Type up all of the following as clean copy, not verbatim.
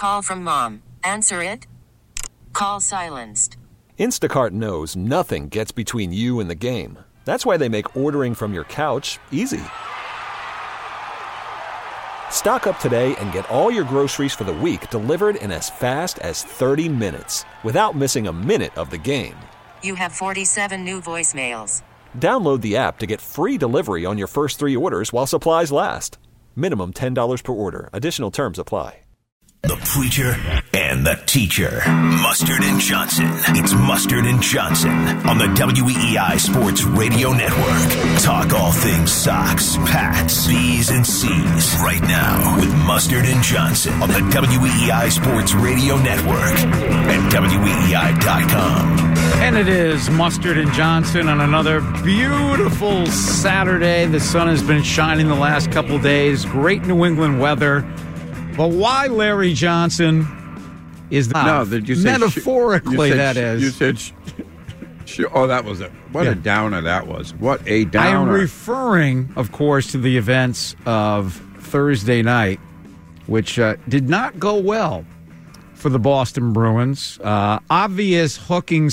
call from mom. Answer it. Call silenced. Instacart knows nothing gets between you and the game. That's why they make ordering from your couch easy. Stock up today and get all your groceries for the week delivered in as fast as 30 minutes without missing a minute of the game. You have 47 new voicemails. Download the app to get free delivery on your first 3 orders while supplies last. Minimum $10 per order. Additional terms apply. The preacher and the teacher. Mustard and Johnson. It's Mustard and Johnson on the WEEI Sports Radio Network. Talk all things Sox, Pats, B's, and C's. Right now with Mustard and Johnson on the WEEI Sports Radio Network at WEEI.com. And it is Mustard and Johnson on another beautiful Saturday. The sun has been shining the last couple days. Great New England weather. But why Larry Johnson is the metaphorically that is. You said, that was it. What a downer that was. What a downer. I am referring, of course, to the events of Thursday night, which did not go well for the Boston Bruins. Obvious hooking /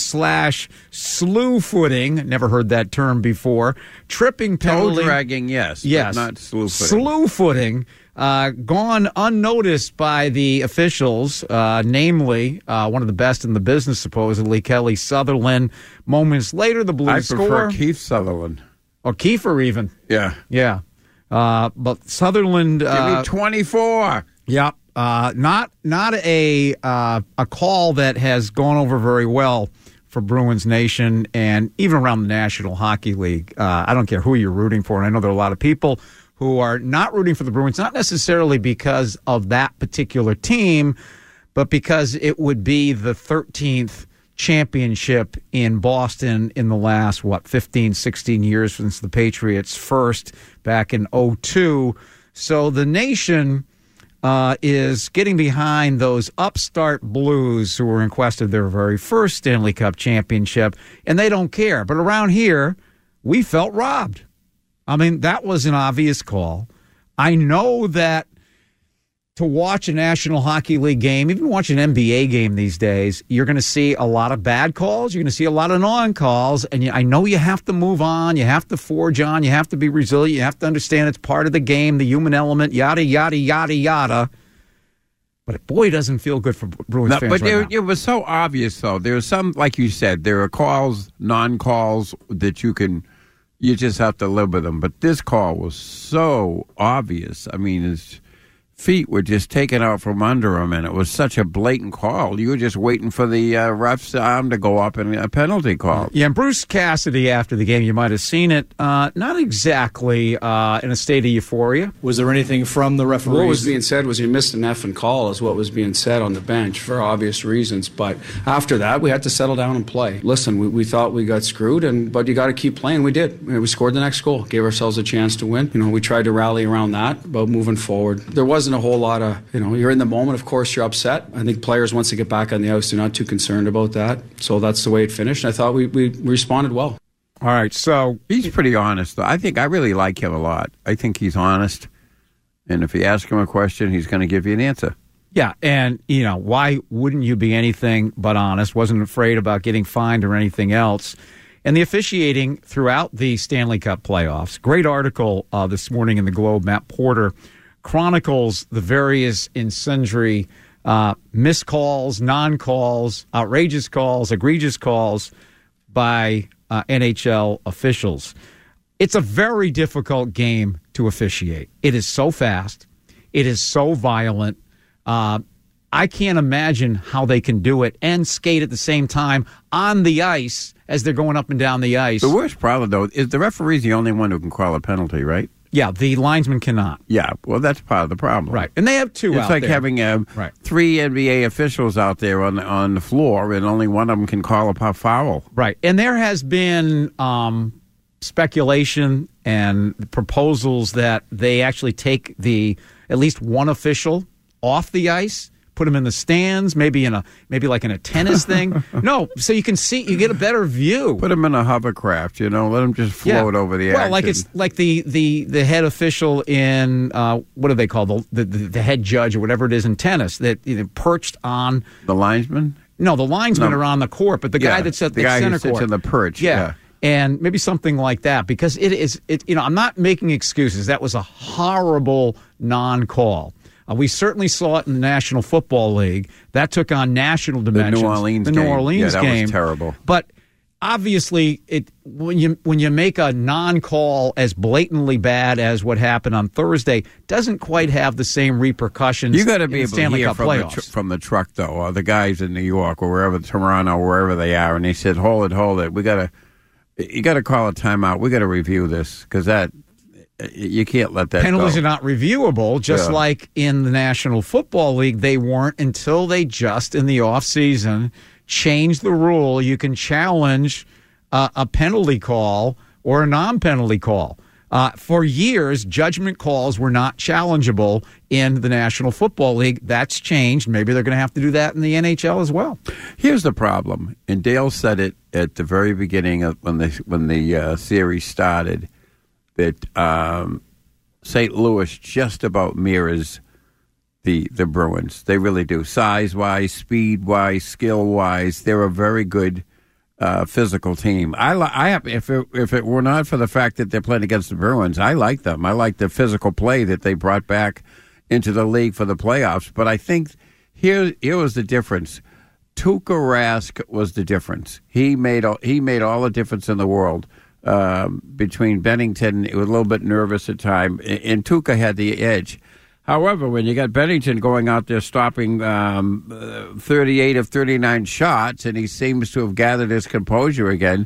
slew footing. Never heard that term before. Tripping penalty. Toe dragging, yes. Yes. But not slew footing. Slew footing. Gone unnoticed by the officials, namely one of the best in the business, supposedly, Kelly Sutherland. Moments later, the Blues score. I prefer Keith Sutherland. Or Kiefer even. Yeah. Yeah. But Sutherland... Give me 24. Yeah. Not a call that has gone over very well for Bruins Nation and even around the National Hockey League. I don't care who you're rooting for, and I know there are a lot of people who are not rooting for the Bruins, not necessarily because of that particular team, but because it would be the 13th championship in Boston in the last, 15, 16 years since the Patriots first back in 2002. So the nation is getting behind those upstart Blues who were in quest of their very first Stanley Cup championship, and they don't care. But around here, we felt robbed. I mean, that was an obvious call. I know that to watch a National Hockey League game, even watch an NBA game these days, you're going to see a lot of bad calls. You're going to see a lot of non-calls. And I know you have to move on. You have to forge on. You have to be resilient. You have to understand it's part of the game, the human element, yada, yada, yada, yada. But boy, it doesn't feel good for Bruins fans right now. It was so obvious, though. There was some, like you said, there are calls, non-calls that you just have to live with them. But this call was so obvious. I mean, his feet were just taken out from under him, and it was such a blatant call. You were just waiting for the ref's arm to go up and a penalty call. Yeah, and Bruce Cassidy, after the game, you might have seen it, not exactly in a state of euphoria. Was there anything from the referees? What was being said was he missed an effing call is what was being said on the bench for obvious reasons. But after that, we had to settle down and play. Listen, we thought we got screwed, but you got to keep playing. We did. We scored the next goal, gave ourselves a chance to win. We tried to rally around that, but moving forward, there wasn't a whole lot of, you're in the moment, of course you're upset. I think players, once they get back on the ice, they're not too concerned about that. So that's the way it finished. I thought we responded well. All right, so he's pretty honest, though. I really like him a lot. I think he's honest. And if you ask him a question, he's going to give you an answer. Yeah, and, why wouldn't you be anything but honest? Wasn't afraid about getting fined or anything else. And the officiating throughout the Stanley Cup playoffs. Great article this morning in the Globe. Matt Porter chronicles the various and sundry missed calls, non-calls, outrageous calls, egregious calls by NHL officials. It's a very difficult game to officiate. It is so fast. It is so violent. I can't imagine how they can do it and skate at the same time on the ice as they're going up and down the ice. The worst problem, though, is the referee's the only one who can call a penalty, right? Yeah, the linesman cannot. Yeah, well, that's part of the problem. Right, and they have two out there. It's like having three NBA officials out there on the floor, and only one of them can call a foul. Right, and there has been speculation and proposals that they actually take at least one official off the ice, Put them in the stands, maybe like in a tennis thing. No, so you can see, you get a better view. Put them in a hovercraft, let them just float over the action. Well, like it's like the head official in what do they call the head judge or whatever it is in tennis that perched on the linesman. No, the linesmen are on the court, but the guy that's at the guy center who sits court in the perch. Yeah. And maybe something like that, because I'm not making excuses. That was a horrible non-call. We certainly saw it in the National Football League. That took on national dimensions. The New Orleans game. game. Was terrible. But obviously, when you make a non-call as blatantly bad as what happened on Thursday, doesn't quite have the same repercussions. You got to be in able to Stanley hear Cup from the truck, though, or the guys in New York or wherever, Toronto, wherever they are, and they said, "Hold it, you got to call a timeout. We got to review this because you can't let that penalties go." are not reviewable, just like in the National Football League, they weren't until they just in the off season changed the rule. You can challenge a penalty call or a non-penalty call. For years, judgment calls were not challengeable in the National Football League. That's changed. Maybe they're going to have to do that in the NHL as well. Here's the problem, and Dale said it at the very beginning of when the series started, that St. Louis just about mirrors the Bruins. They really do. Size-wise, speed-wise, skill-wise, they're a very good physical team. If it were not for the fact that they're playing against the Bruins, I like them. I like the physical play that they brought back into the league for the playoffs. But I think here was the difference. Tuukka Rask was the difference. He made all the difference in the world. Between Bennington, it was a little bit nervous at times, and Tuukka had the edge. However, when you got Bennington going out there stopping 38 of 39 shots, and he seems to have gathered his composure again,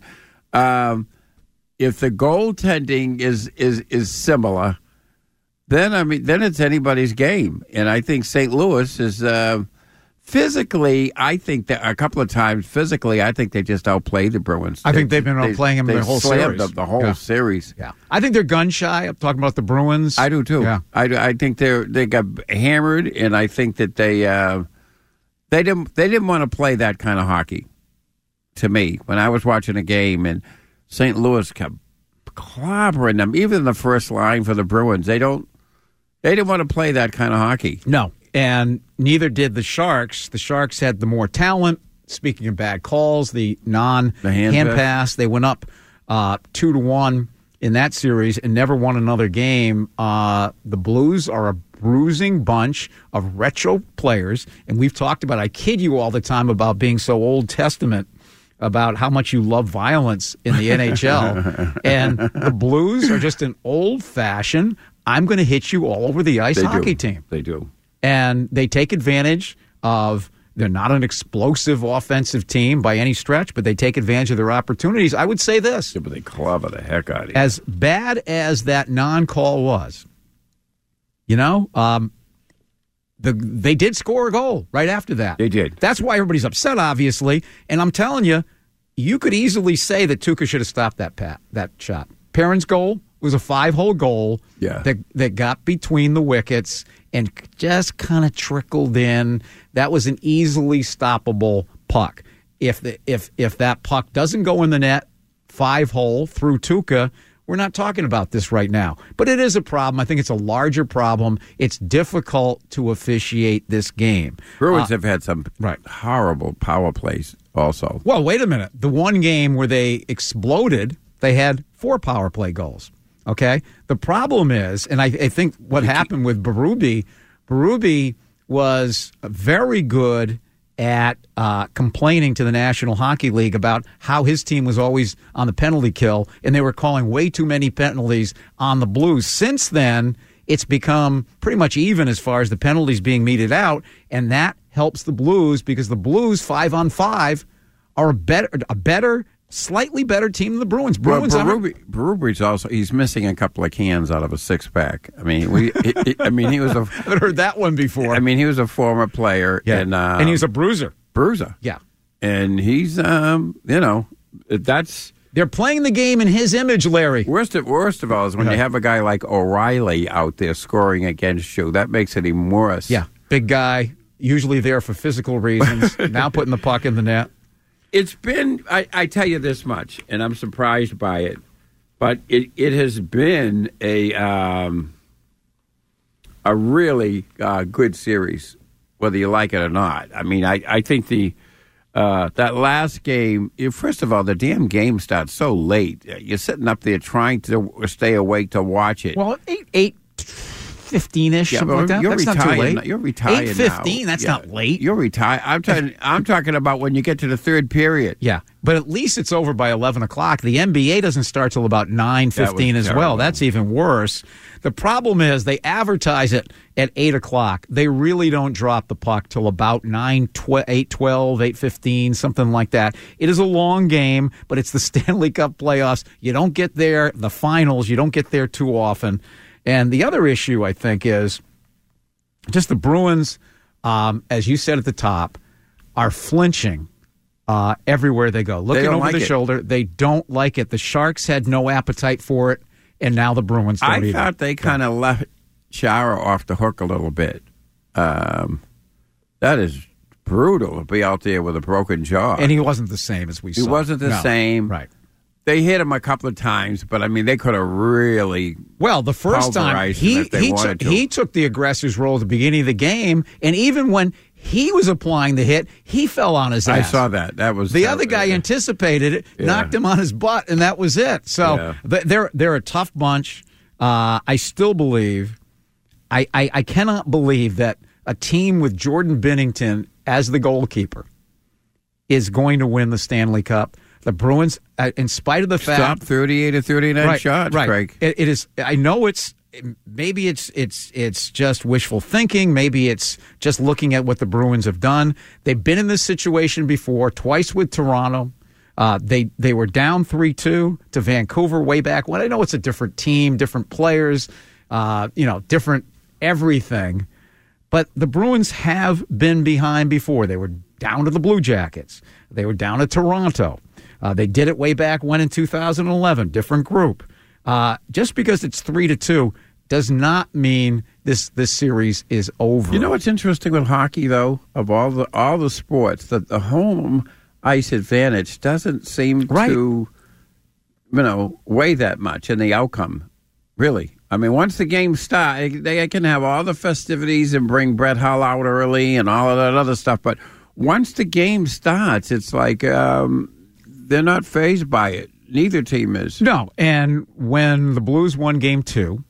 if the goaltending is similar, then it's anybody's game. And I think St. Louis is physically. I think that a couple of times physically, I think they just outplayed the Bruins. I think they've been outplaying them the whole series. The whole series. Yeah, I think they're gun shy. I'm talking about the Bruins. I do too. Yeah. I think they got hammered, and I think that they didn't want to play that kind of hockey. To me, when I was watching a game and St. Louis kept clobbering them, even in the first line for the Bruins, they didn't want to play that kind of hockey. No. And neither did the Sharks. The Sharks had the more talent. Speaking of bad calls, the hand pass, they went up 2-1 in that series and never won another game. The Blues are a bruising bunch of retro players, and we've talked about, I kid you all the time about being so Old Testament about how much you love violence in the NHL. And the Blues are just an old-fashioned, I'm going to hit you all over the ice hockey team. They do. And they take advantage of, they're not an explosive offensive team by any stretch, but they take advantage of their opportunities. I would say this. Yeah, but they clobber the heck out of you. As bad as that non-call was, they did score a goal right after that. They did. That's why everybody's upset, obviously. And I'm telling you, you could easily say that Tuukka should have stopped that shot. Perrin's goal was a 5-hole goal that got between the wickets and just kind of trickled in. That was an easily stoppable puck. If that puck doesn't go in the net, 5-hole through Tuukka, we're not talking about this right now. But it is a problem. I think it's a larger problem. It's difficult to officiate this game. Bruins have had some horrible power plays also. Well, wait a minute. The one game where they exploded, they had 4 power play goals. Okay? The problem is, and I think what happened with Berube was very good at complaining to the National Hockey League about how his team was always on the penalty kill, and they were calling way too many penalties on the Blues. Since then, it's become pretty much even as far as the penalties being meted out, and that helps the Blues because the Blues 5-on-5 are a better, slightly better team than the Bruins. Berube's also, he's missing a couple of cans out of a 6-pack. I mean, he was a. I haven't heard that one before. I mean, he was a former player, and he was a bruiser. Yeah, and he's that's. They're playing the game in his image, Larry. Worst of all is when you have a guy like O'Reilly out there scoring against you. That makes it even worse. Yeah, big guy. usually there for physical reasons, now putting the puck in the net. It's been, I tell you this much, and I'm surprised by it, but it has been a really good series, whether you like it or not. I mean, I think that last game, first of all, the damn game starts so late. You're sitting up there trying to stay awake to watch it. Well, 8:15-ish, something like that. That's not too late. You're retired 8:15, that's not late. You're retired. I'm talking about when you get to the third period. Yeah, but at least it's over by 11 o'clock. The NBA doesn't start till about 9:15 as well. That's even worse. The problem is they advertise it at 8 o'clock. They really don't drop the puck till about 8:12, 8:15, something like that. It is a long game, but it's the Stanley Cup playoffs. You don't get there, the finals, you don't get there too often. And the other issue, I think, is just the Bruins, as you said at the top, are flinching everywhere they go. Looking over the shoulder. They don't like it. The Sharks had no appetite for it, and now the Bruins don't either. I thought they kind of left Chara off the hook a little bit. That is brutal to be out there with a broken jaw. And he wasn't the same as we saw. He wasn't the same. Right. They hit him a couple of times, but, I mean, they could have really the first time he took the aggressor's role at the beginning of the game, and even when he was applying the hit, he fell on his ass. I saw that. That was the other guy anticipated it, knocked him on his butt, and that was it. So they're a tough bunch. I still believe, I cannot believe that a team with Jordan Binnington as the goalkeeper is going to win the Stanley Cup. The Bruins, in spite of the fact, stopped 38 of 39 shots. Right. Craig. It is. I know maybe it's just wishful thinking. Maybe it's just looking at what the Bruins have done. They've been in this situation before, twice with Toronto. They were down 3-2 to Vancouver way back when. I know it's a different team, different players, different everything. But the Bruins have been behind before. They were down to the Blue Jackets. They were down to Toronto. They did it way back when in 2011, different group. Just because it's 3-2 does not mean this series is over. You know what's interesting with hockey, though, of all the sports, that the home ice advantage doesn't seem to, weigh that much in the outcome, really. I mean, once the game starts, they can have all the festivities and bring Brett Hull out early and all of that other stuff, but once the game starts, it's like they're not fazed by it. Neither team is. No, and when the Blues won Game 2,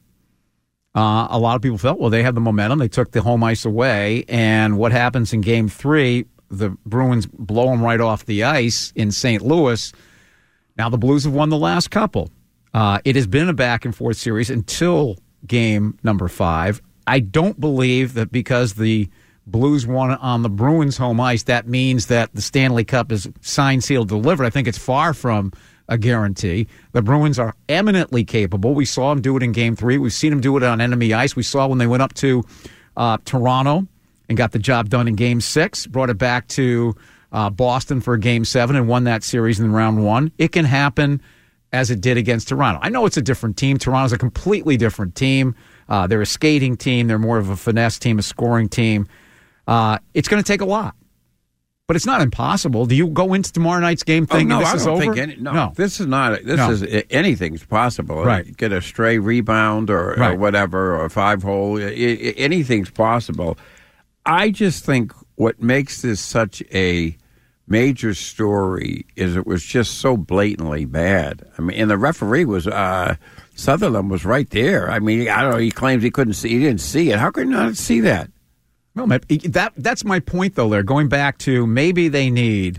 a lot of people felt, well, they had the momentum. They took the home ice away, and what happens in Game 3, the Bruins blow them right off the ice in St. Louis. Now the Blues have won the last couple. It has been a back-and-forth series until Game number 5. I don't believe that because the Blues won on the Bruins' home ice, that means that the Stanley Cup is signed, sealed, delivered. I think it's far from a guarantee. The Bruins are eminently capable. We saw them do it in Game 3. We've seen them do it on enemy ice. We saw when they went up to Toronto and got the job done in Game 6, brought it back to Boston for Game 7 and won that series in round 1. It can happen as it did against Toronto. I know it's a different team. Toronto's a completely different team. They're a skating team. They're more of a finesse team, a scoring team. It's going to take a lot, but it's not impossible. Do you go into tomorrow night's game thinking this is over? This is not. Is anything's possible. Right. Get a stray rebound or whatever, or a 5-hole. Anything's possible. I just think what makes this such a major story is it was just so blatantly bad. I mean, and the referee was Sutherland was right there. I mean, I don't know. He claims he couldn't see. He didn't see it. How could you not see that? Well, that's my point, though, there. Going back to maybe they need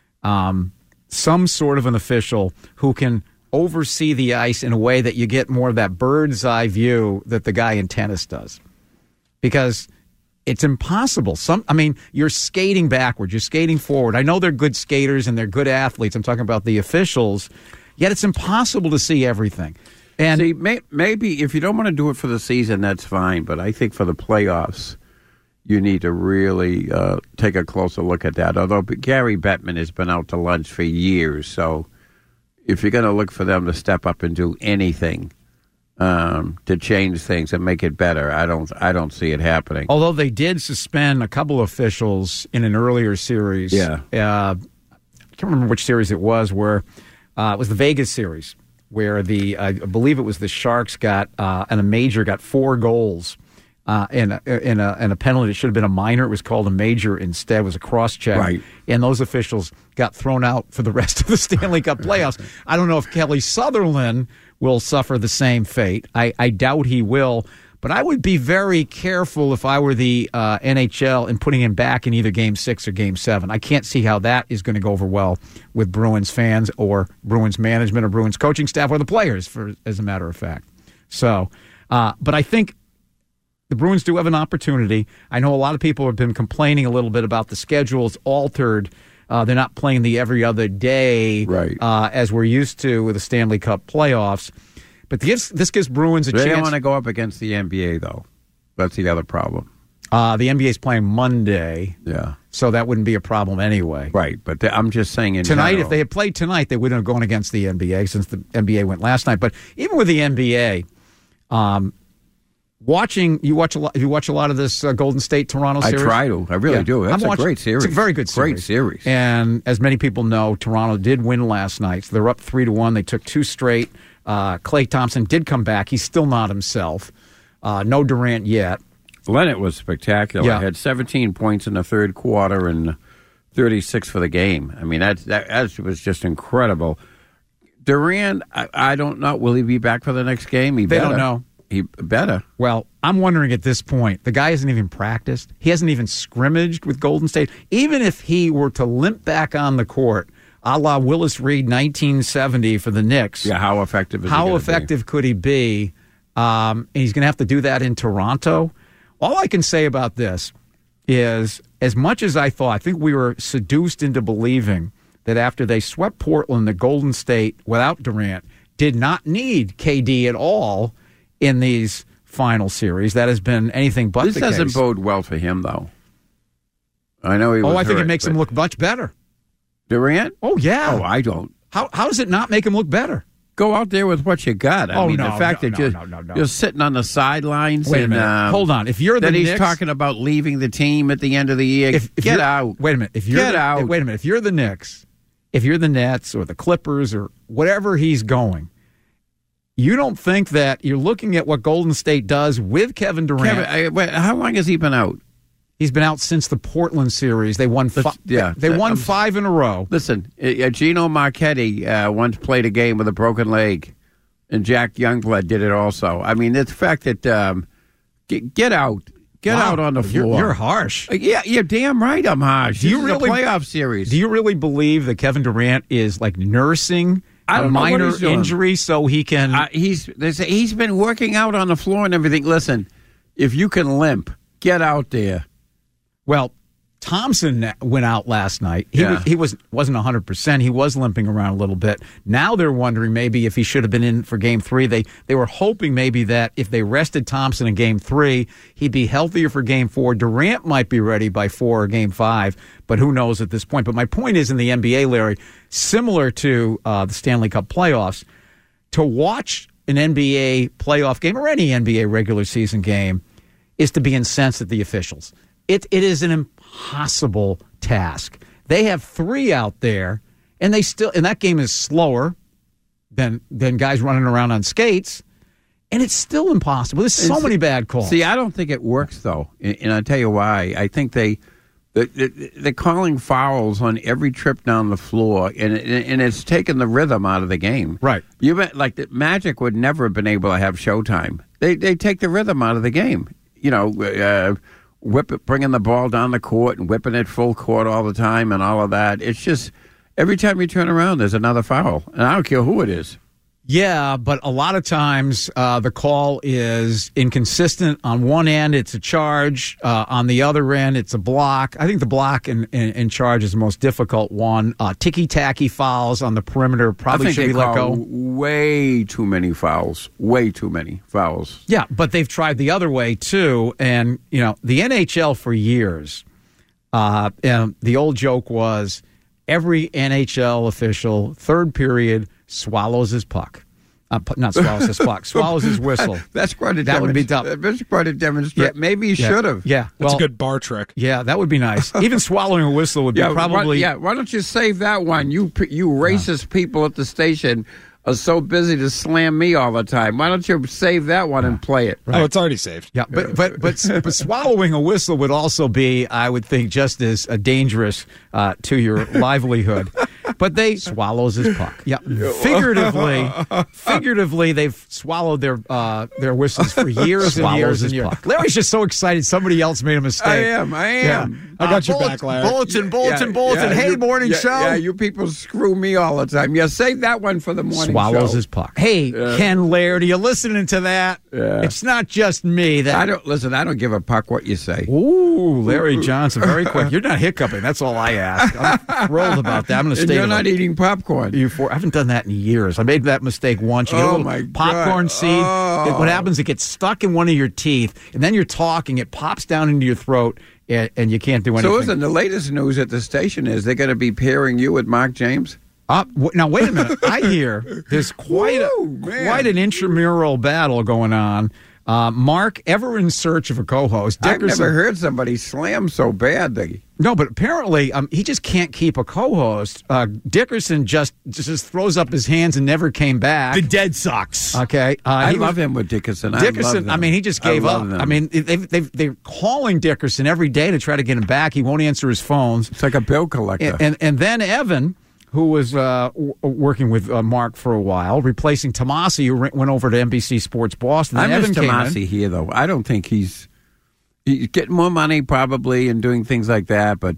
some sort of an official who can oversee the ice in a way that you get more of that bird's eye view that the guy in tennis does. Because it's impossible. You're skating backwards. You're skating forward. I know they're good skaters and they're good athletes. I'm talking about the officials. Yet it's impossible to see everything. And see, maybe if you don't want to do it for the season, that's fine. But I think for the playoffs, you need to really take a closer look at that. Although Gary Bettman has been out to lunch for years, so if you're going to look for them to step up and do anything, to change things and make it better. I don't see it happening. Although they did suspend a couple of officials in an earlier series. Yeah. I can't remember which series it was, where it was the Vegas series, where I believe it was the Sharks got and a major got 4 goals in a penalty. It should have been a minor. It was called a major instead. It was a cross-check. Right. And those officials got thrown out for the rest of the Stanley Cup playoffs. I don't know if Kelly Sutherland will suffer the same fate. I doubt he will. But I would be very careful if I were the NHL in putting him back in either Game 6 or Game 7. I can't see how that is going to go over well with Bruins fans or Bruins management or Bruins coaching staff or the players, as a matter of fact. So, but I think the Bruins do have an opportunity. I know a lot of people have been complaining a little bit about the schedule's altered. They're not playing the every other day as we're used to with the Stanley Cup playoffs. But this gives Bruins a chance. They don't want to go up against the NBA, though. That's the other problem. The NBA is playing Monday. Yeah. So that wouldn't be a problem anyway. Right, but I'm just saying in tonight, general. if they had played tonight, they wouldn't have gone against the NBA since the NBA went last night. But even with the NBA, you watch a lot of this Golden State Toronto series. I try to. I really do. That's a great series. It's a very good series. Great series. And as many people know, Toronto did win last night. So they're up 3-1. They took 2 straight. Klay Thompson did come back. He's still not himself. No Durant yet. Leonard was spectacular. Yeah. Had 17 points in the third quarter and 36 for the game. I mean, that was just incredible. Durant, I don't know. Will he be back for the next game? They don't know. He better. Well, I'm wondering at this point, the guy hasn't even practiced. He hasn't even scrimmaged with Golden State. Even if he were to limp back on the court, a la Willis Reed 1970 for the Knicks. Yeah, how effective is he? How effective could he be? And he's going to have to do that in Toronto. All I can say about this is, as much as I think we were seduced into believing that after they swept Portland, the Golden State, without Durant, did not need KD at all in these final series. That has been anything but the case. This doesn't bode well for him, though. I know he was I think hurt, it makes him look much better. Durant? Oh, yeah. Oh, I don't. How does it not make him look better? Go out there with what you got. I mean, no, the fact that you're sitting on the sidelines. Wait a minute. Hold on. If you're the Knicks, he's talking about leaving the team at the end of the year. Get out. Wait a minute. Wait a minute. If you're the Knicks, if you're the Nets or the Clippers or whatever he's going, you don't think that you're looking at what Golden State does with Kevin Durant? How long has he been out? He's been out since the Portland series. They won. They won 5 in a row. Listen, Gino Marchetti once played a game with a broken leg, and Jack Youngblood did it also. I mean, it's the fact that get out. Get out on the floor. You're harsh. Yeah, you're damn right I'm harsh. This is a playoff series. Do you really believe that Kevin Durant is like nursing a minor injury so he can... He's been working out on the floor and everything. Listen, if you can limp, get out there. Well, Thompson went out last night. He wasn't 100%. He was limping around a little bit. Now they're wondering maybe if he should have been in for Game 3. They were hoping maybe that if they rested Thompson in Game 3, he'd be healthier for Game 4. Durant might be ready by 4 or Game 5, but who knows at this point. But my point is, in the NBA, Larry, similar to the Stanley Cup playoffs, to watch an NBA playoff game or any NBA regular season game is to be incensed at the officials. It is an impossible task. They have 3 out there, and that game is slower than guys running around on skates, and it's still impossible. There's so many bad calls. See, I don't think it works, though, and I'll tell you why. I think they're calling fouls on every trip down the floor, and it's taken the rhythm out of the game. Right. Like the Magic would never have been able to have Showtime. They take the rhythm out of the game. Bringing the ball down the court and whipping it full court all the time and all of that. It's just every time you turn around, there's another foul. And I don't care who it is. Yeah, but a lot of times the call is inconsistent. On one end, it's a charge. On the other end, it's a block. I think the block and charge is the most difficult one. Ticky-tacky fouls on the perimeter probably should be let go. Way too many fouls. Way too many fouls. Yeah, but they've tried the other way, too. And, the NHL for years, and the old joke was every NHL official, third period, swallows his puck. Not swallows his puck. Swallows his whistle. That's quite a That would be tough. That's quite a demonstration. Yeah. Maybe he should have. Yeah. That's Well, a good bar trick. yeah, that would be nice. Even swallowing a whistle would be probably. Why don't you save that one? You racist people at the station are so busy to slam me all the time. Why don't you save that one and play it? Oh, it's already saved. Yeah, but swallowing a whistle would also be, I would think, just as dangerous to your livelihood. But they swallows his puck. Yeah, figuratively, they've swallowed their whistles for years and years and years. Larry's just so excited somebody else made a mistake. I am. Yeah. I got your back, Larry. Bulletin. Yeah, Hey, morning show. Yeah, you people screw me all the time. Yeah, save that one for the morning Swallows show. his puck. Hey, Ken Laird, are you listening to that? Yeah. It's not just me. I don't give a puck what you say. Ooh, Larry Johnson, very quick. You're not hiccuping. That's all I ask. I'm thrilled about that. I'm going to And stay. you're not eating popcorn. I haven't done that in years. I made that mistake once. You get a little my popcorn God. seed. Oh. What happens? It gets stuck in one of your teeth, and then you're talking. It pops down into your throat, and you can't do anything. So listen, the latest news at the station is they're going to be pairing you with Mark James. Now wait a minute. I hear there's quite an intramural battle going on. Mark, ever in search of a co-host. Dickerson, I've never heard somebody slam so badly. No, but apparently he just can't keep a co-host. Dickerson just throws up his hands and never came back. The Dead Sox. Okay, I love him with Dickerson. Dickerson, I mean, he just gave up. Them. I mean, they're calling Dickerson every day to try to get him back. He won't answer his phones. It's like a bill collector. And then Evan, who was working with Mark for a while, replacing Tomasi, who went over to NBC Sports Boston. I miss Evan came in. Tomasi here, though. I don't think he's getting more money probably and doing things like that, but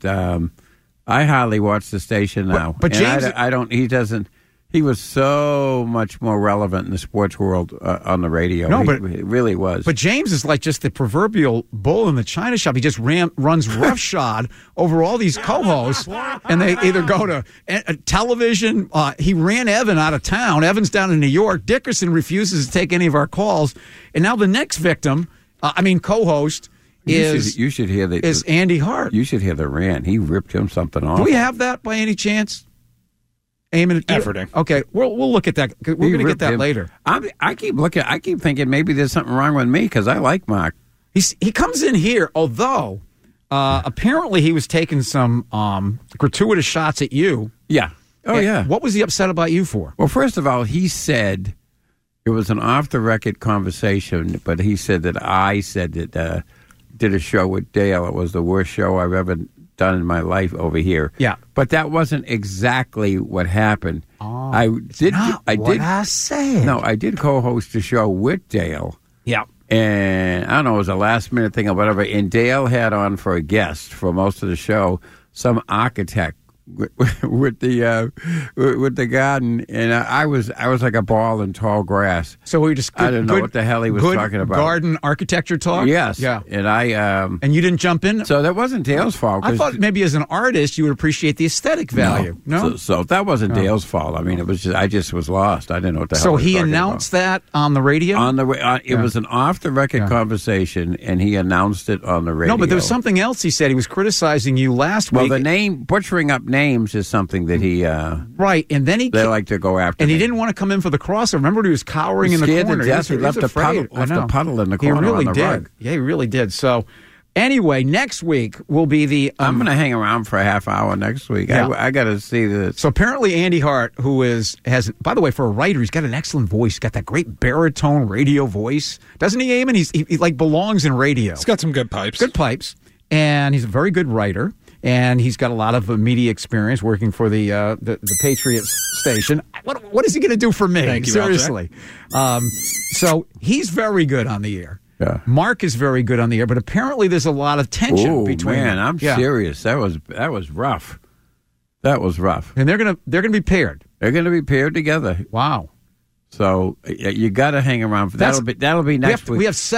I hardly watch the station now. But James, I don't. He doesn't. He was so much more relevant in the sports world on the radio. No, but he really was. But James is like just the proverbial bull in the china shop. He just runs roughshod over all these co-hosts, and they either go to television. He ran Evan out of town. Evan's down in New York. Dickerson refuses to take any of our calls, and now the next victim, co-host, you should hear is Andy Hart. You should hear the rant. He ripped him something off. Do we have that by any chance? Eamon, Efforting. Okay, we'll look at that. We're going to get that later. I keep thinking maybe there's something wrong with me because I like Mark. He comes in here, although apparently he was taking some gratuitous shots at you. Yeah. Oh, yeah. What was he upset about you for? Well, first of all, he said it was an off-the-record conversation, but he said that I said that did a show with Dale. It was the worst show I've ever done in my life over here. Yeah. But that wasn't exactly what happened. Oh, I did say. No, I did co-host a show with Dale. Yeah. And I don't know, it was a last-minute thing or whatever, and Dale had on for a guest for most of the show some architect with the garden, and I was like a ball in tall grass. So we just I didn't know what the hell he was talking about. Garden architecture talk. Yes, yeah. And I and you didn't jump in. So that wasn't Dale's fault. I thought maybe as an artist you would appreciate the aesthetic value. No, so that wasn't Dale's fault. I mean, it was just I just was lost. I didn't know what the hell. So he he announced that on the radio. It was an off-the-record conversation, and he announced it on the radio. No, but there was something else he said. He was criticizing you last week. Well, the butchering up names is something that he right, and then they like to go after. And me. he didn't want to come in for the crossover. Remember, he was cowering in the corner. He left a puddle in the corner. He really on the did. rug. Yeah, he really did. So, anyway, next week will be the. I'm going to hang around for a half hour next week. Yeah. I got to see this. So apparently, Andy Hart, who has, by the way, for a writer, he's got an excellent voice. He's got that great baritone radio voice, doesn't he, Eamon? He like belongs in radio. He's got some good pipes. Good pipes, and he's a very good writer. And he's got a lot of media experience working for the Patriots station. What is he going to do for me? Thank you, seriously. So he's very good on the air. Yeah. Mark is very good on the air, but apparently there's a lot of tension between them. I'm serious. That was rough. That was rough. And they're gonna be paired. They're going to be paired together. Wow. So you got to hang around for that'll be next week. We have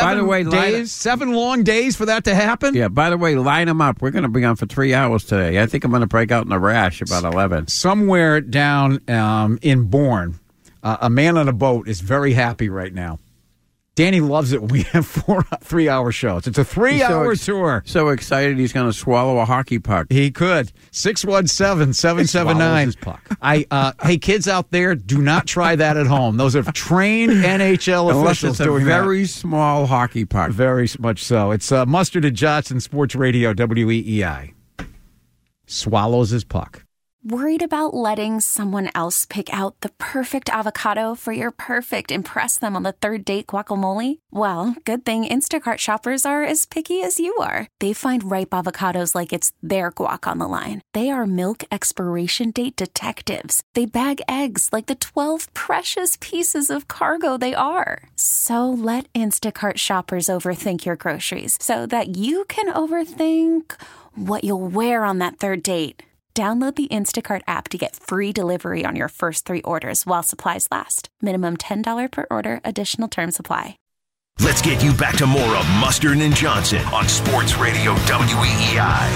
7 long days for that to happen. Yeah. By the way, line them up. We're going to be on for 3 hours today. I think I'm going to break out in a rash about 11. Somewhere down in Bourne, a man on a boat is very happy right now. Danny loves it when we have 3-hour shows. It's a 3-hour tour. So excited he's going to swallow a hockey puck. He could. 617-779. Hey, kids out there, do not try that at home. Those are trained NHL Unless officials it's a doing very small hockey puck. Very much so. It's Mustard and Johnson, Sports Radio, WEEI. Swallows his puck. Worried about letting someone else pick out the perfect avocado for your perfect impress them on the third date guacamole? Well, good thing Instacart shoppers are as picky as you are. They find ripe avocados like it's their guac on the line. They are milk expiration date detectives. They bag eggs like the 12 precious pieces of cargo they are. So let Instacart shoppers overthink your groceries so that you can overthink what you'll wear on that third date. Download the Instacart app to get free delivery on your first 3 orders while supplies last. Minimum $10 per order. Additional terms apply. Let's get you back to more of Mustard and Johnson on Sports Radio WEEI.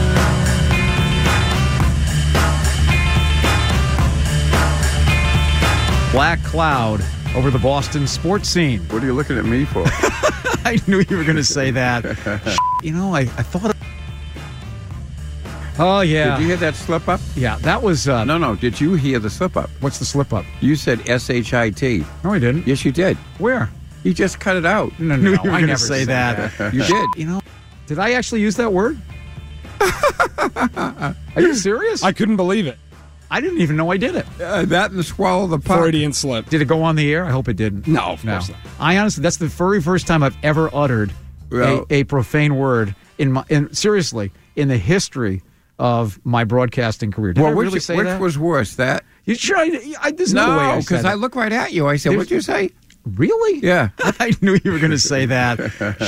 Black cloud over the Boston sports scene. What are you looking at me for? I knew you were going to say that. I thought... Oh, yeah. Did you hear that slip up? Yeah, that was... No. Did you hear the slip up? What's the slip up? You said S-H-I-T. No, I didn't. Yes, you did. Where? You just cut it out. No, You I never say that. You did. Did I actually use that word? Are you serious? I couldn't believe it. I didn't even know I did it. That and swallow the puck. Freudian slip. Did it go on the air? I hope it didn't. No, of course not. I honestly, that's the very first time I've ever uttered a profane word in the history of my broadcasting career. Did I really say that? Which was worse, that? You sure? There's no way I said because I look right at you. I said, what'd you say? Really? Yeah. I knew you were going to say that.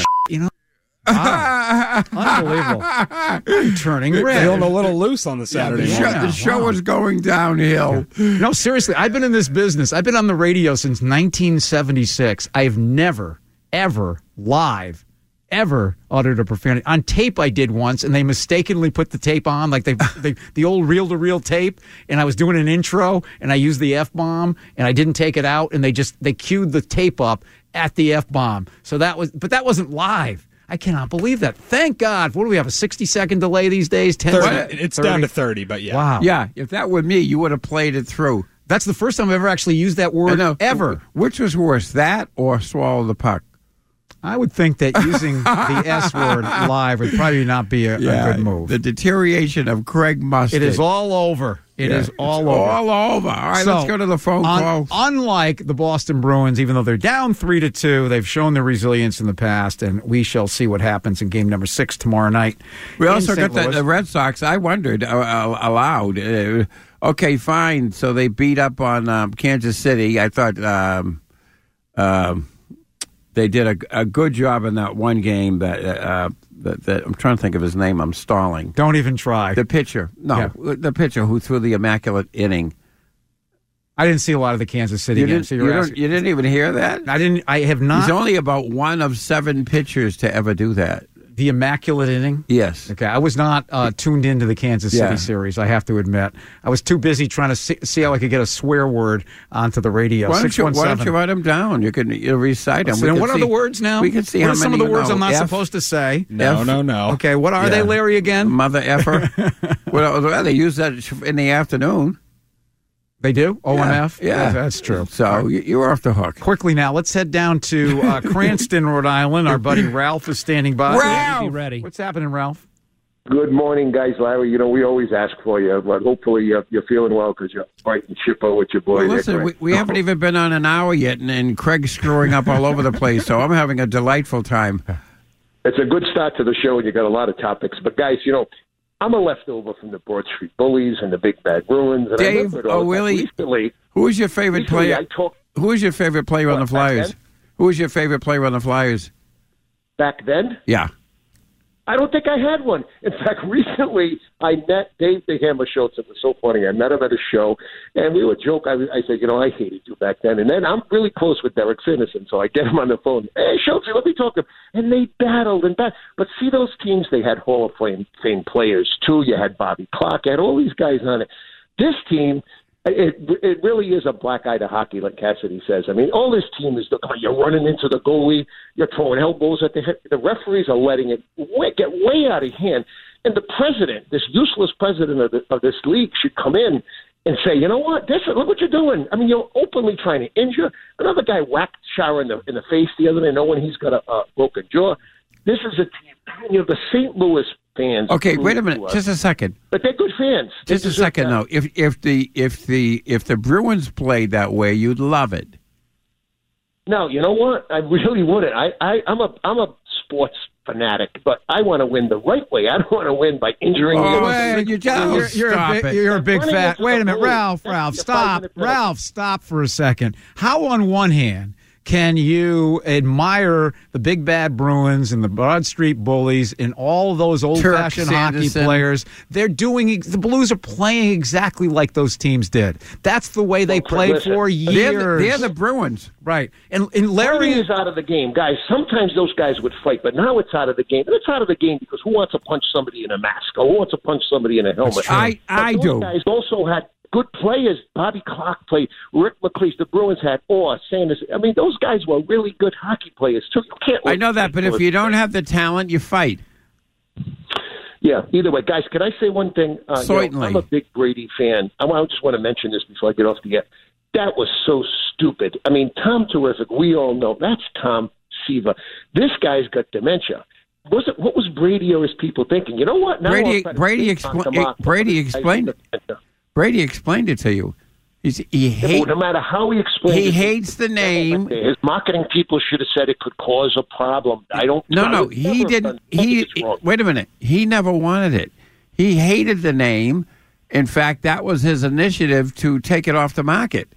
Wow. Unbelievable. I'm turning red. Feeling a little loose on the Saturday morning. The show was going downhill. No, seriously, I've been in this business. I've been on the radio since 1976. I've never, ever, live, ever uttered a profanity. On tape I did once, and they mistakenly put the tape on, like the old reel-to-reel tape, and I was doing an intro, and I used the F-bomb, and I didn't take it out, and they queued the tape up at the F-bomb. But that wasn't live. I cannot believe that. Thank God. What do we have, a 60-second delay these days? 30. It's 30? Down to 30, but yeah. Wow. Yeah, if that were me, you would have played it through. That's the first time I've ever actually used that word ever. Which was worse, that or swallow the puck? I would think that using the S word live would probably not be a good move. The deterioration of Craig Mustard. It is all over. It is all over. All over. All right, let's go to the phone call. Unlike the Boston Bruins, even though they're down 3-2, they've shown their resilience in the past, and we shall see what happens in game number 6 tomorrow night. We also got the Red Sox. I wondered aloud. Okay, fine. So they beat up on Kansas City. I thought they did a good job in that one game that I'm trying to think of his name. I'm stalling. Don't even try. The pitcher. No, the pitcher who threw the immaculate inning. I didn't see a lot of the Kansas City games. So you didn't even hear that? I didn't. I have not. He's only about one of 7 pitchers to ever do that. The immaculate inning? Yes. Okay, I was not tuned into the Kansas City series, I have to admit. I was too busy trying to see how I could get a swear word onto the radio. Why don't you write them down? You can recite them. So what are the words now? We can see what how are some many of the words know? I'm not supposed to say? No. Okay, what are they, Larry, again? Mother effer. Well, they use that in the afternoon. They do? O&F? Yeah. That's true. So you're off the hook. Quickly now, let's head down to Cranston, Rhode Island. Our buddy Ralph is standing by. Ralph! Be ready. What's happening, Ralph? Good morning, guys. Larry, we always ask for you, but hopefully you're feeling well because you're fighting Chippo with your boy. Well, listen, we haven't even been on an hour yet, and Craig's screwing up all over the place, so I'm having a delightful time. It's a good start to the show, and you got a lot of topics. But, guys, I'm a leftover from the Broad Street Bullies and the Big Bad Bruins. And Dave, really? Recently, who is your favorite player? Who is your favorite player on the Flyers? Who is your favorite player on the Flyers? Back then? Yeah. I don't think I had one. In fact, recently I met Dave the Hammer Schultz. It was so funny. I met him at a show, and we would joke. I said, I hated you back then. And then I'm really close with Derek Finison, so I get him on the phone. Hey, Schultz, let me talk to him. And they battled and battled. But see those teams, they had Hall of Fame players, too. You had Bobby Clark, you had all these guys on it. This team, It really is a black eye to hockey, like Cassidy says. I mean, all this team is, you're running into the goalie, you're throwing elbows at the head. The referees are letting it get way out of hand. And the president, this useless president of this league, should come in and say, you know what, look what you're doing. I mean, you're openly trying to injure. Another guy whacked Shara in the face the other day, knowing he's got a broken jaw. This is a team. You know, the St. Louis fans. Okay, wait a minute, just a second. But they're good fans. Just a second, though. If the Bruins played that way, you'd love it. No, you know what? I really wouldn't. I'm a sports fanatic, but I want to win the right way. I don't want to win by injuring You're a big fat. Wait a minute, Ralph, stop. Ralph, stop for a second. How, on one hand, can you admire the big bad Bruins and the Broad Street Bullies and all of those old-fashioned hockey players? The Blues are playing exactly like those teams did. That's the way they played for years. They're the Bruins. Right. And Larry is out of the game. Guys, sometimes those guys would fight, but now it's out of the game. And it's out of the game because who wants to punch somebody in a mask or who wants to punch somebody in a helmet? I do. Guys also had good players. Bobby Clark played. Rick McLeish. The Bruins had Sanders. I mean, those guys were really good hockey players too. You can't. I know that, but if you don't have the talent, you fight. Yeah. Either way, guys. Can I say one thing? Certainly. I'm a big Brady fan. I just want to mention this before I get off the air. That was so stupid. I mean, Tom Terrific. We all know that's Tom Seaver. This guy's got dementia. What was Brady or his people thinking? You know what? Now Brady explained it. Brady explained it to you. No matter how he explained it. He hates the name. His marketing people should have said it could cause a problem. No, he didn't. Wait a minute. He never wanted it. He hated the name. In fact, that was his initiative to take it off the market.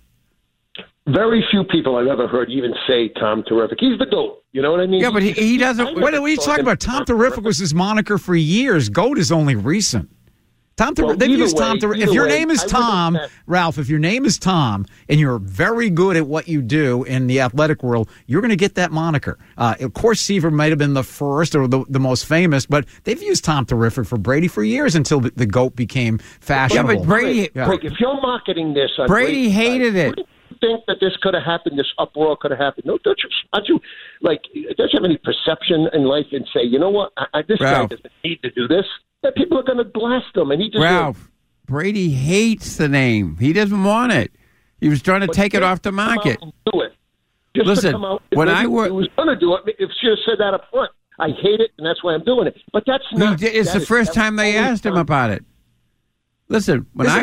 Very few people I've ever heard even say Tom Terrific. He's the GOAT. You know what I mean? Yeah, but he doesn't. What are you talking about? Tom Terrific was his moniker for years. GOAT is only recent. They've used Tom Terrific. If your name is Tom, Ralph, if your name is Tom and you're very good at what you do in the athletic world, you're going to get that moniker. Of course, Seaver might have been the first or the most famous, but they've used Tom Terrific for Brady for years until the GOAT became fashionable. Yeah, but Brady, if you're marketing this, Brady hated it. Think that this could have happened, this uproar could have happened. No, don't you have any perception in life and say, you know what, this guy doesn't need to do this? That people are going to blast him, and he just Ralph. Brady hates the name. He doesn't want it. He was trying to take it off the market. Do it. Listen, when I he was going to do it, if she had said that up front, I hate it, and that's why I'm doing it. But that's not. It's the first time they asked him about it. Listen, when I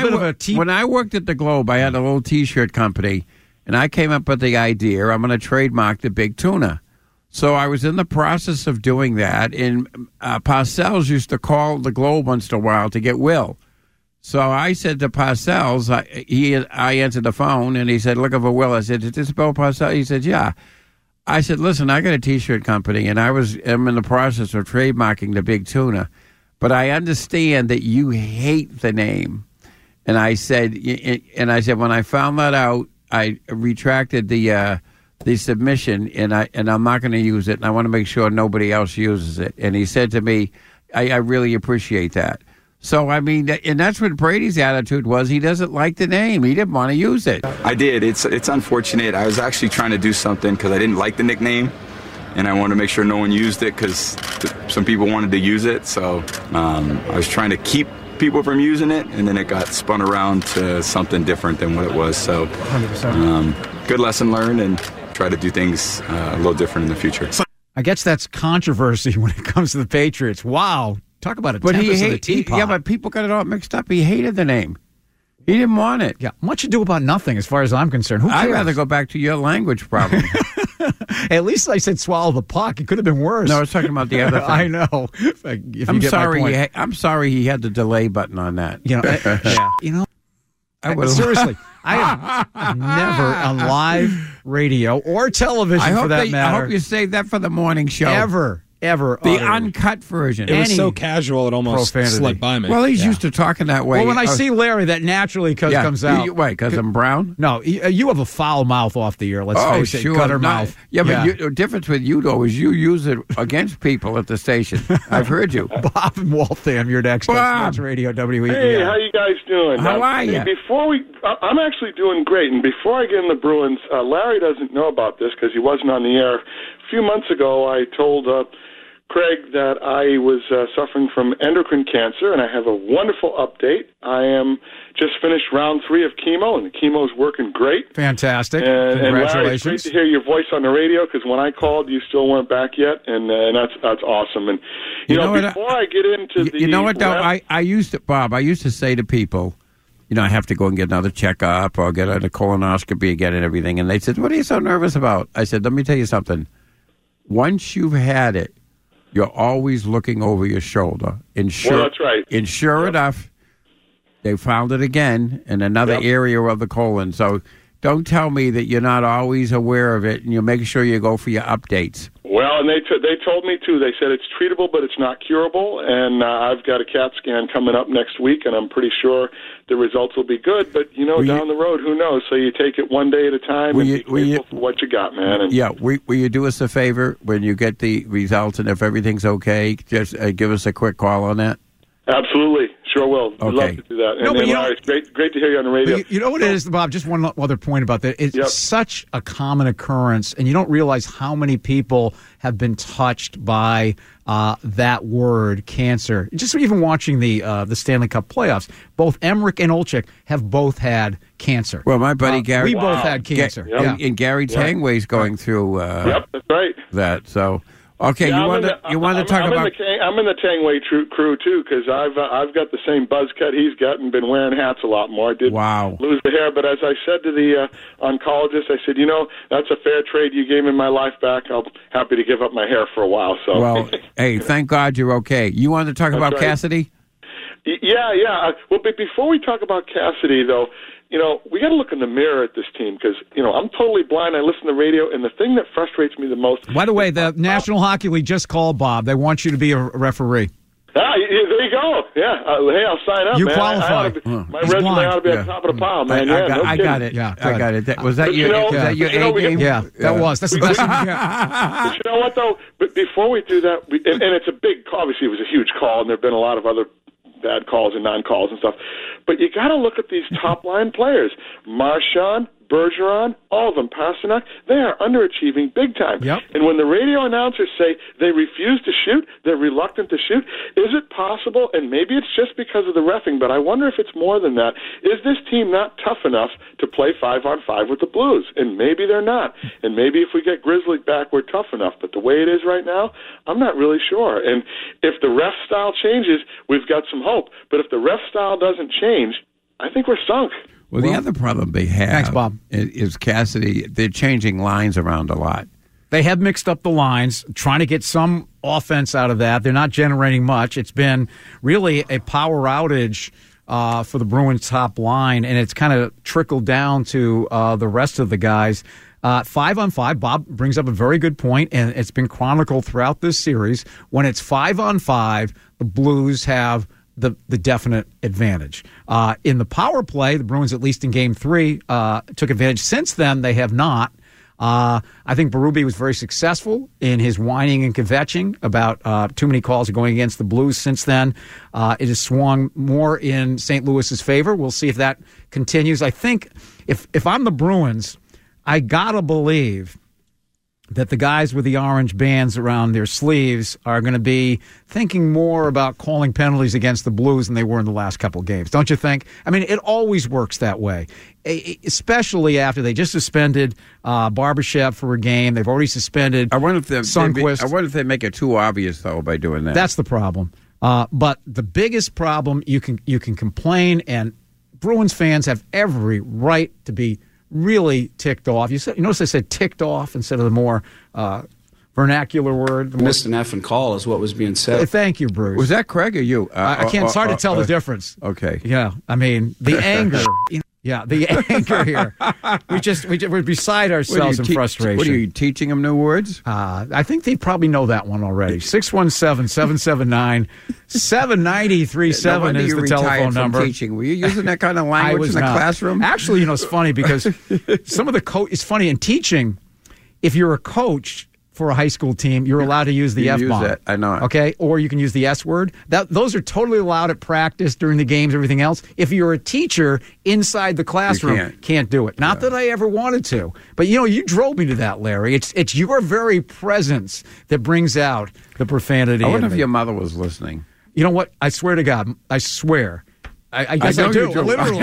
worked at the Globe, I had a little T-shirt company, and I came up with the idea I'm going to trademark the Big Tuna. So I was in the process of doing that, and Parcells used to call the Globe once in a while to get Will. So I said to Parcells, I answered the phone, and he said, "Looking for Will." I said, "Is this Bill Parcells?" He said, "Yeah." I said, "Listen, I got a T-shirt company, and I'm in the process of trademarking the Big Tuna. But I understand that you hate the name." And I said, when I found that out, I retracted the submission, and I'm not going to use it, and I want to make sure nobody else uses it. And he said to me, I really appreciate that. So, I mean, and that's what Brady's attitude was. He doesn't like the name. He didn't want to use it. I did. It's unfortunate. I was actually trying to do something because I didn't like the nickname, and I wanted to make sure no one used it because some people wanted to use it. So I was trying to keep people from using it, and then it got spun around to something different than what it was. So 100%. Good lesson learned, and try to do things a little different in the future. I guess that's controversy when it comes to the Patriots. Wow. Talk about a tempest in the teapot. Yeah, but people got it all mixed up. He hated the name. He didn't want it. Yeah, much ado about nothing as far as I'm concerned. Who cares? I'd rather go back to your language problem. At least I said swallow the puck. It could have been worse. No, I was talking about the other thing. I know. I'm sorry. I'm sorry he had the delay button on that. You know, yeah. You know, seriously, I have never on live radio or television for that matter. I hope you saved that for the morning show. ever The uttered uncut version. It was any so casual it almost profanity. slipped by me. Well, he's used to talking that way. Well, when I see Larry, that naturally comes out. Why, because I'm brown? No, you have a foul mouth off the ear. Let's face it, gutter mouth. Yeah, but the difference with you, though, is you use it against people at the station. I've heard you. Bob and Waltham, you're next. Bob. Sports Radio WEEI. Hey, how you guys doing? How are you? I'm actually doing great. And before I get in the Bruins, Larry doesn't know about this because he wasn't on the air. A few months ago, I told Craig that I was suffering from endocrine cancer, and I have a wonderful update. I am just finished round 3 of chemo, and the chemo is working great. Fantastic. And Larry, it's Congratulations. great to hear your voice on the radio because when I called, you still weren't back yet, and that's awesome. And you know before I get into the you know what though, I used to say to people, I have to go and get another checkup or get a colonoscopy again and everything, and they said, "What are you so nervous about?" I said, "Let me tell you something. Once you've had it, you're always looking over your shoulder. Well, that's right. And sure enough, they found it again in another area of the colon. So don't tell me that you're not always aware of it, and you make sure you go for your updates." Well, and they told me, too. They said it's treatable, but it's not curable, and I've got a CAT scan coming up next week, and I'm pretty sure the results will be good. But, down the road, who knows? So you take it one day at a time and be grateful for what you got, man. And, will you do us a favor when you get the results, and if everything's okay, just give us a quick call on that? Absolutely. Sure will. We'd love to do that. And Larry, it's great to hear you on the radio. You know what it is, Bob? Just one other point about that. It's such a common occurrence, and you don't realize how many people have been touched by that word, cancer. Just even watching the Stanley Cup playoffs, both Emmerich and Olczyk have both had cancer. Well, my buddy Gary... We both had cancer. And Gary Tangway's going through that's right. that, so... Okay, you want to talk about? I'm in the Tangway crew too because I've got the same buzz cut he's got and been wearing hats a lot more. I did lose the hair, but as I said to the oncologist, I said, that's a fair trade. You gave me my life back. I'm happy to give up my hair for a while. So, well, hey, thank God you're okay. You wanted to talk about Cassidy? Yeah. Well, but before we talk about Cassidy, though. We got to look in the mirror at this team because, I'm totally blind. I listen to the radio, and the thing that frustrates me the most... By the way, the National Hockey League just called, Bob. They want you to be a referee. There you go. Yeah. Hey, I'll sign up, you man. qualify. My resume ought to be on top of the pile, man. I got it. Yeah, I got it. Was that your A game? Yeah, that was. That's the best. But you know what, though? But before we do that, and it's a big call. Obviously, it was a huge call, and there have been a lot of other bad calls and non-calls and stuff. But you got to look at these top-line players. Marchand, Bergeron, all of them, Pasternak, they are underachieving big time. Yep. And when the radio announcers say they refuse to shoot, they're reluctant to shoot, is it possible, and maybe it's just because of the reffing, but I wonder if it's more than that, is this team not tough enough to play 5-on-5 with the Blues? And maybe they're not. And maybe if we get Grizzly back, we're tough enough. But the way it is right now, I'm not really sure. And if the ref style changes, we've got some hope. But if the ref style doesn't change, I think we're sunk. Well, the other problem they have thanks, Bob. is Cassidy. They're changing lines around a lot. They have mixed up the lines, trying to get some offense out of that. They're not generating much. It's been really a power outage for the Bruins top line, and it's kind of trickled down to the rest of the guys. 5-on-5, Bob brings up a very good point, and it's been chronicled throughout this series. When it's 5-on-5, the Blues have the definite advantage. In the power play, the Bruins, at least in Game 3, took advantage. Since then, they have not. I think Berube was very successful in his whining and kvetching about too many calls going against the Blues. Since then, it has swung more in St. Louis's favor. We'll see if that continues. I think if I'm the Bruins, I got to believe that the guys with the orange bands around their sleeves are going to be thinking more about calling penalties against the Blues than they were in the last couple of games. Don't you think? I mean, it always works that way, especially after they just suspended Barbashev for a game. They've already suspended Sundqvist. I wonder if they make it too obvious, though, by doing that. That's the problem. But the biggest problem, you can complain, and Bruins fans have every right to be really ticked off. You notice I said ticked off instead of the more vernacular word. Missed an effing call is what was being said. Thank you, Bruce. Was that Craig or you? I can't. It's hard to tell the difference. Okay. Yeah. I mean, the anger. Yeah, the anger here. We're beside ourselves in frustration. What are you teaching them new words? I think they probably know that one already. 617-779-7937 is the telephone number. Teaching. Were you using that kind of language in the classroom? Actually, it's funny because some of the it's funny in teaching. If you're a coach for a high school team, you're allowed to use the F-bomb. I know it. Okay? Or you can use the S word. Those are totally allowed at practice, during the games, everything else. If you're a teacher inside the classroom, can't do it. Not that I ever wanted to. But, you drove me to that, Larry. It's your very presence that brings out the profanity. I wonder if your mother was listening. You know what? I swear to God. I swear. I guess I do. Literally.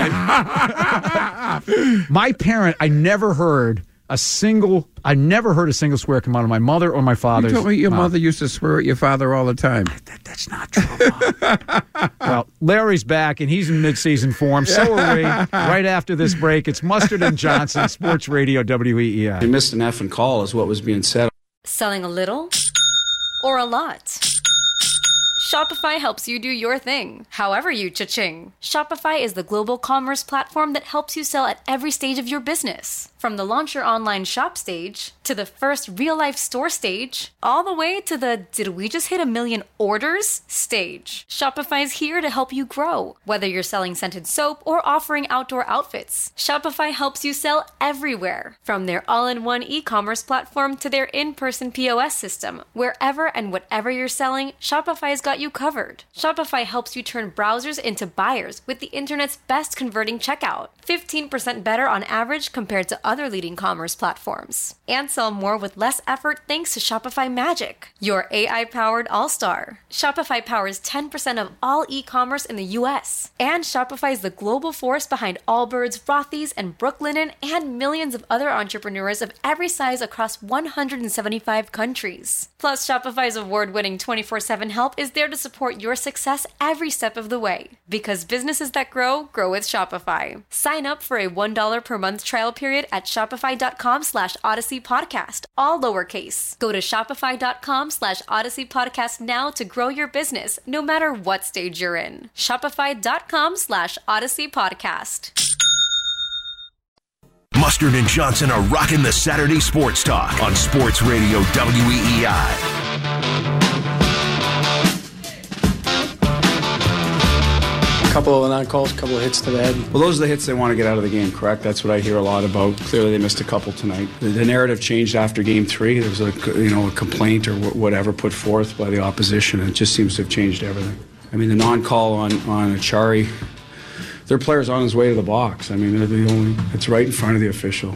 My parent, I never heard a single swear come out of my mother or my father's mouth. Your mouth. mother used to swear at your father all the time. That's not true, Mom. Well, Larry's back, and he's in mid-season form. So are we. Right after this break, it's Mustard and Johnson, Sports Radio WEEI. You missed an effing call is what was being said. Selling a little or a lot? Shopify helps you do your thing, however you cha-ching. Shopify is the global commerce platform that helps you sell at every stage of your business. From the launch your online shop stage, to the first real-life store stage, all the way to the did we just hit 1 million orders stage. Shopify's here to help you grow. Whether you're selling scented soap or offering outdoor outfits, Shopify helps you sell everywhere. From their all-in-one e-commerce platform to their in-person POS system, wherever and whatever you're selling, Shopify's got you covered. Shopify helps you turn browsers into buyers with the internet's best converting checkout. 15% better on average compared to other leading commerce platforms. And sell more with less effort thanks to Shopify Magic, your AI-powered all-star. Shopify powers 10% of all e-commerce in the U.S. And Shopify is the global force behind Allbirds, Rothy's, and Brooklinen, and millions of other entrepreneurs of every size across 175 countries. Plus, Shopify's award-winning 24/7 help is there to support your success every step of the way. Because businesses that grow with Shopify. Sign up for a $1 per month trial period at shopify.com/Odyssey Podcast, all lowercase. Go to shopify.com/Odyssey Podcast now to grow your business, no matter what stage you're in. Shopify.com/Odyssey Podcast. Mustard and Johnson are rocking the Saturday Sports Talk on Sports Radio WEEI. Couple of non-calls, couple of hits to the head. Well, those are the hits they want to get out of the game, correct? That's what I hear a lot about. Clearly, they missed a couple tonight. The narrative changed after Game 3. There was a complaint or whatever put forth by the opposition, and it just seems to have changed everything. I mean, the non-call on Achari, their player's on his way to the box. I mean, it's right in front of the official.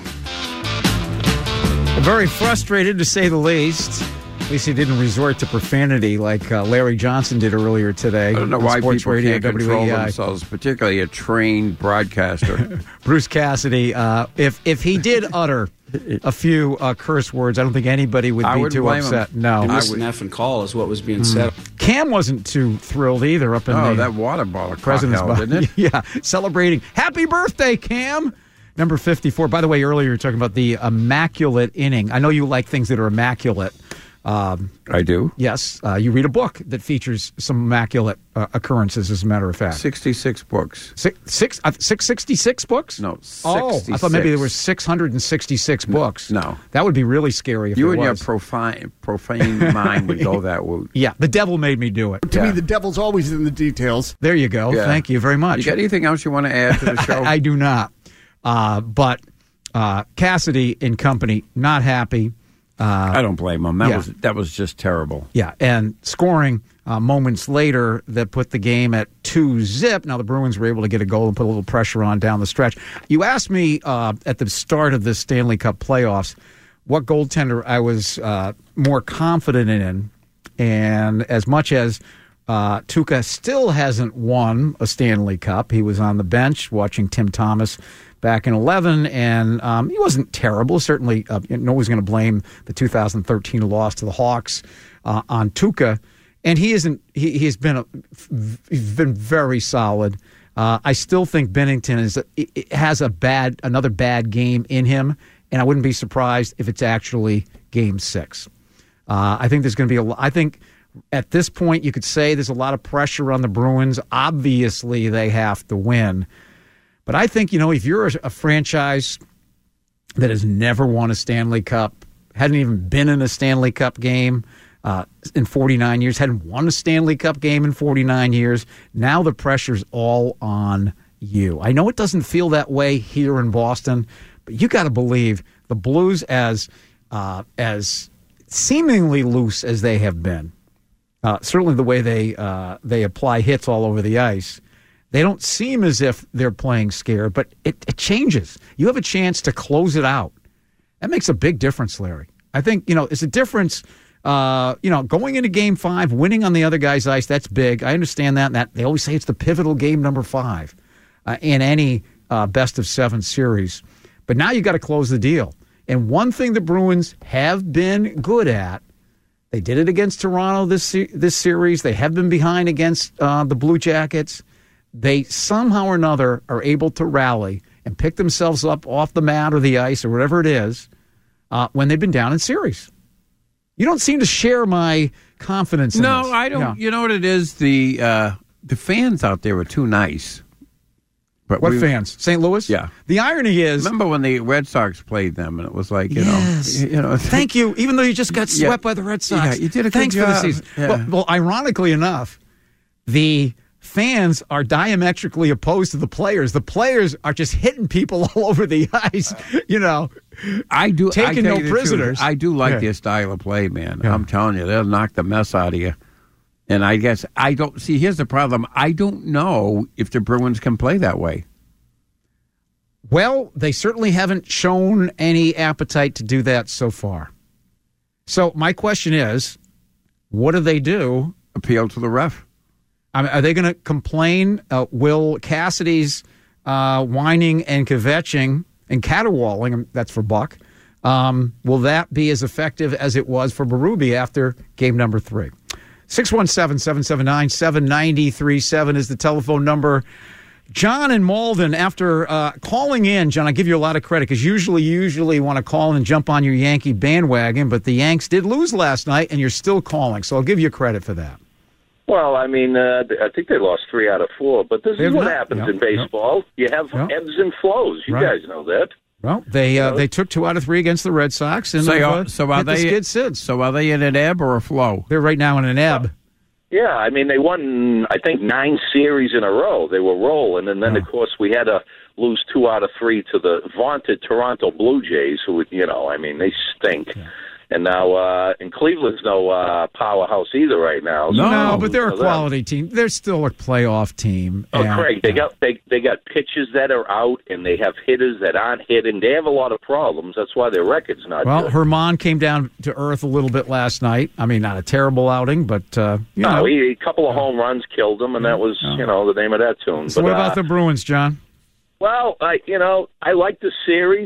Very frustrated, to say the least. At least he didn't resort to profanity like Larry Johnson did earlier today. I don't know why people can't control themselves, particularly a trained broadcaster. Bruce Cassidy, if he did utter a few curse words, I don't think anybody would be too upset. Him. No. You missed an effing call is what was being said. Cam wasn't too thrilled either up in that water bottle president's hell, didn't it? Yeah, celebrating. Happy birthday, Cam! Number 54. By the way, earlier you were talking about the immaculate inning. I know you like things that are immaculate. I do. Yes. You read a book that features some immaculate occurrences, as a matter of fact. 66 books. 666 books? No, 66. I thought maybe there were 666 books. No. That would be really scary if you there and was. Your profane mind would go that route. Yeah, the devil made me do it. To me, the devil's always in the details. There you go. Yeah. Thank you very much. You got anything else you want to add to the show? I do not. But Cassidy and company, not happy. I don't blame him. That was just terrible. Yeah, and scoring moments later that put the game at 2-0. Now the Bruins were able to get a goal and put a little pressure on down the stretch. You asked me at the start of the Stanley Cup playoffs what goaltender I was more confident in, and as much as Tuukka still hasn't won a Stanley Cup, he was on the bench watching Tim Thomas back in 2011, and he wasn't terrible. Certainly, no one's going to blame the 2013 loss to the Hawks on Tuukka, and he isn't. He's been very solid. I still think Binnington has another bad game in him, and I wouldn't be surprised if it's actually Game 6. I think there's going to be I think at this point you could say there's a lot of pressure on the Bruins. Obviously, they have to win. But I think, if you're a franchise that has never won a Stanley Cup, hadn't even been in a Stanley Cup game in 49 years, hadn't won a Stanley Cup game in 49 years, now the pressure's all on you. I know it doesn't feel that way here in Boston, but you got to believe the Blues, as seemingly loose as they have been, certainly the way they apply hits all over the ice, they don't seem as if they're playing scared, but it changes. You have a chance to close it out. That makes a big difference, Larry. I think, it's a difference, going into Game 5, winning on the other guy's ice, that's big. I understand that. That they always say it's the pivotal game number 5 in any best-of-7 series. But now you got to close the deal. And one thing the Bruins have been good at, they did it against Toronto this series. They have been behind against the Blue Jackets. They somehow or another are able to rally and pick themselves up off the mat or the ice or whatever it is when they've been down in series. You don't seem to share my confidence in this. No, I don't. You know what it is? The fans out there are too nice. But what fans? St. Louis? Yeah. The irony is... Remember when the Red Sox played them, and it was like, yes. Thank you. Even though you just got swept by the Red Sox. Yeah, you did a good job. For the season. Yeah. Well, ironically enough, the fans are diametrically opposed to the players. The players are just hitting people all over the ice, taking no prisoners. I do like their style of play, man. Yeah. I'm telling you, they'll knock the mess out of you. And I guess I don't see. Here's the problem. I don't know if the Bruins can play that way. Well, they certainly haven't shown any appetite to do that so far. So my question is, what do they do? Appeal to the ref. Are they going to complain? Will Cassidy's whining and kvetching and caterwauling, that's for Buck, will that be as effective as it was for Berube after game number 3? 617-779-7937 is the telephone number. John in Malden, after calling in, John, I give you a lot of credit because usually you want to call and jump on your Yankee bandwagon, but the Yanks did lose last night, and you're still calling, so I'll give you credit for that. Well, I mean, I think they lost 3 out of 4, but this is what happens in baseball. You have ebbs and flows. You guys know that. Well, they took 2 out of 3 against the Red Sox, and so are they in an ebb or a flow? They're right now in an ebb. Yeah, I mean, they won, I think, 9 series in a row. They were rolling, and then, of course, we had to lose 2 out of 3 to the vaunted Toronto Blue Jays, who, I mean, they stink. Yeah. And now, and Cleveland's no powerhouse either right now. No, but they're a quality team. They're still a playoff team. Oh, Craig, they got pitchers that are out, and they have hitters that aren't hitting. They have a lot of problems. That's why their record's not good. Well, Herman came down to earth a little bit last night. I mean, not a terrible outing, but a couple of home runs killed him, and that was the name of that tune. So what about the Bruins, John? Well, I like the series.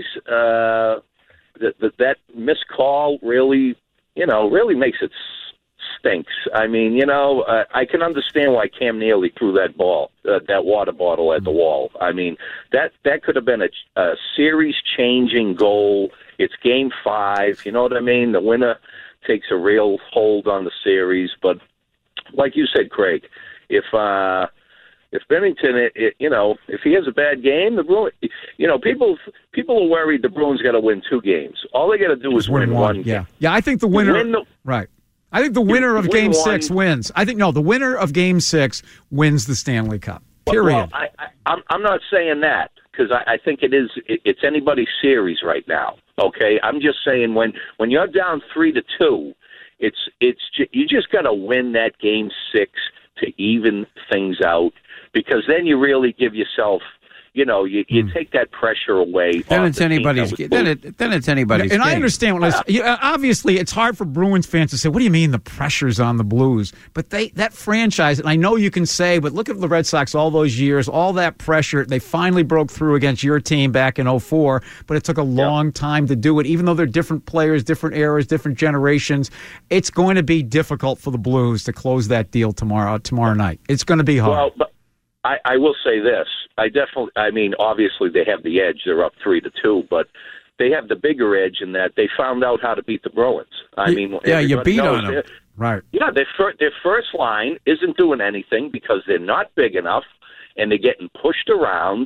That missed call really makes it stinks. I mean, I can understand why Cam Neely threw that ball, that water bottle at the wall. I mean, that could have been a series-changing goal. It's Game 5. You know what I mean? The winner takes a real hold on the series. But like you said, Craig, if Bennington, if he has a bad game, the Bruins, people are worried the Bruins got to win 2 games. All they got to do is win one game. Yeah, I think the winner. Right. I think the winner of Game 6 wins. The winner of Game 6 wins the Stanley Cup. Period. Well, I'm not saying that because I think it's anybody's series right now. Okay, I'm just saying when you're down 3-2, you just got to win that Game 6 to even things out. Because then you really give yourself, you take that pressure away. Then it's anybody's. Then it's anybody's. And game. I understand obviously it's hard for Bruins fans to say, "What do you mean the pressure's on the Blues?" But that franchise, and I know you can say, but look at the Red Sox all those years, all that pressure. They finally broke through against your team back in 2004, but it took a long time to do it. Even though they're different players, different eras, different generations, it's going to be difficult for the Blues to close that deal tomorrow night. It's going to be hard. Well, I will say this. Obviously they have the edge. They're up 3-2, but they have the bigger edge in that they found out how to beat the Bruins. You beat on them. Right. Yeah, their first line isn't doing anything because they're not big enough, and they're getting pushed around,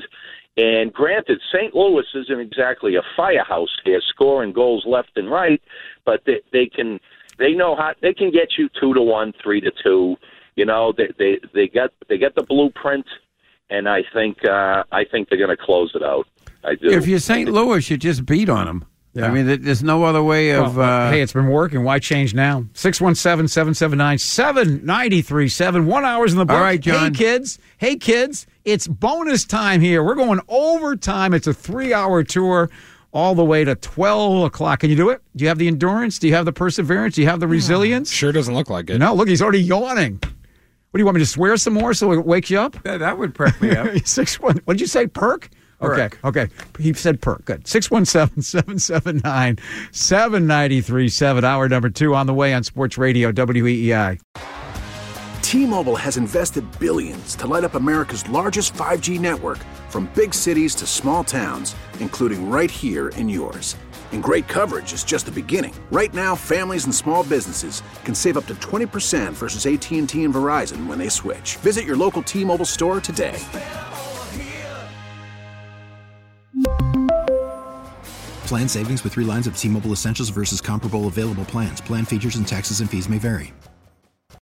And granted, St. Louis isn't exactly a firehouse here, scoring goals left and right, but they can get you 2-1, 3-2. You know, they get the blueprint, and I think they're going to close it out. I do. If you're St. Louis, you just beat on them. Yeah. I mean, there's no other way of... hey, it's been working. Why change now? 617-779-7937. 1 hour's in the book. All right, John. Hey, kids. It's bonus time here. We're going overtime. It's a 3-hour tour all the way to 12 o'clock. Can you do it? Do you have the endurance? Do you have the perseverance? Do you have the resilience? Sure doesn't look like it. No, look, he's already yawning. What do you want me to swear some more so it wakes you up? That would perk me up. 6-1. What did you say, perk? Okay. He said perk. Good. 617-779-7937. Hour number 2 on the way on Sports Radio WEEI. T-Mobile has invested billions to light up America's largest 5G network, from big cities to small towns, including right here in yours. And great coverage is just the beginning. Right now, families and small businesses can save up to 20% versus AT&T and Verizon when they switch. Visit your local T-Mobile store today. Plan savings with 3 lines of T-Mobile Essentials versus comparable available plans. Plan features and taxes and fees may vary.